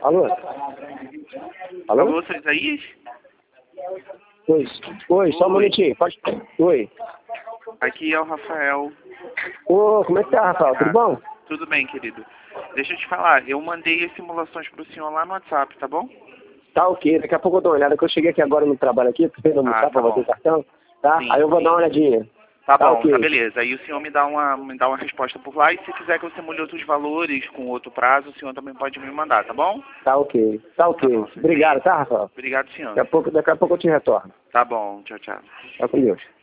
Alô? Alô? Alô, seu Isaías? Oi, só um minutinho. Pode... Oi. Aqui é o Rafael. Ô, como é que tá, Rafael? Tudo bom? Tudo bem, querido. Deixa eu te falar, eu mandei as simulações pro senhor lá no WhatsApp, tá bom? Tá ok, daqui a pouco eu dou uma olhada, que eu cheguei aqui agora no trabalho aqui, tô vendo almoçar pra bater o cartão, tá? Sim, Aí eu vou dar uma olhadinha. Tá bom, ok. tá beleza. Aí o senhor me dá uma resposta por lá e se quiser que eu simule outros valores com outro prazo, o senhor também pode me mandar, tá bom? Tá ok. Tá ok. Tá bom, Obrigado, tá, Rafael? Obrigado, senhor. Daqui a pouco eu te retorno. Tá bom, tchau, tchau. Tá com Deus.